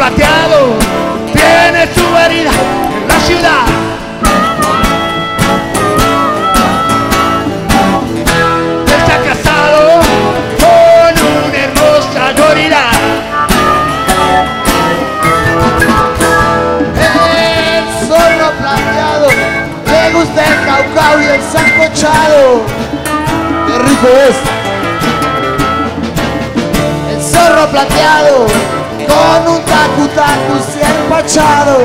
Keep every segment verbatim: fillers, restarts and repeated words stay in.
plateado tiene su herida en la ciudad. Está casado con una hermosa gorila. El zorro plateado le gusta el caucao y el sancochado. ¡Qué rico es! El zorro plateado con un tacu tacu y empachado.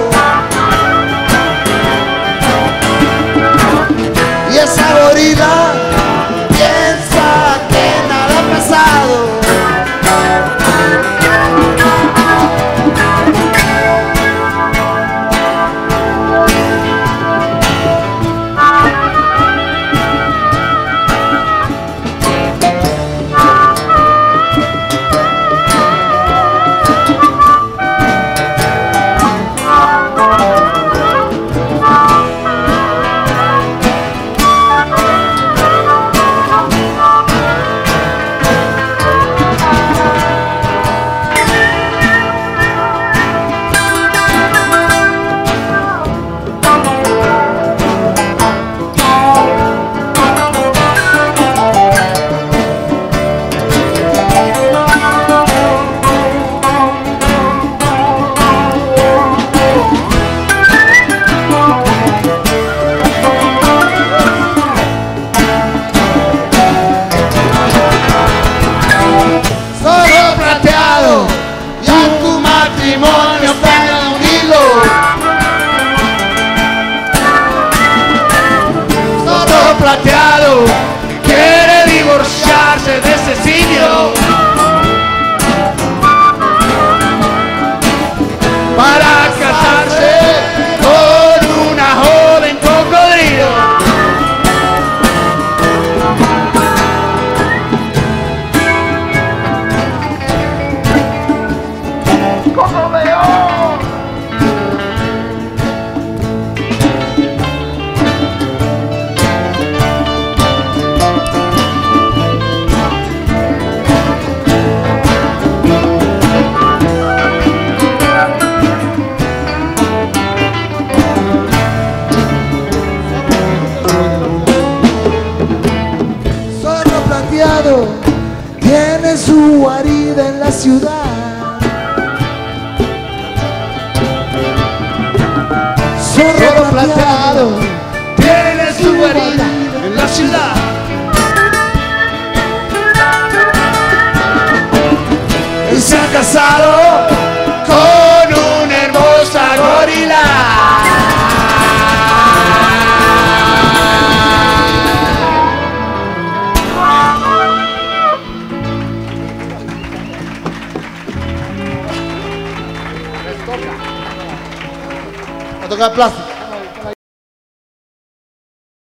Y esa gorila piensa que nada ha pasado. Plateado quiere divorciarse de ese simio para casarse con una joven cocodrilo. Tiene su guarida en la ciudad. Zorro plateado tiene su guarida en la ciudad. Y se ha casado con una hermosa gorila. A tocar plástico.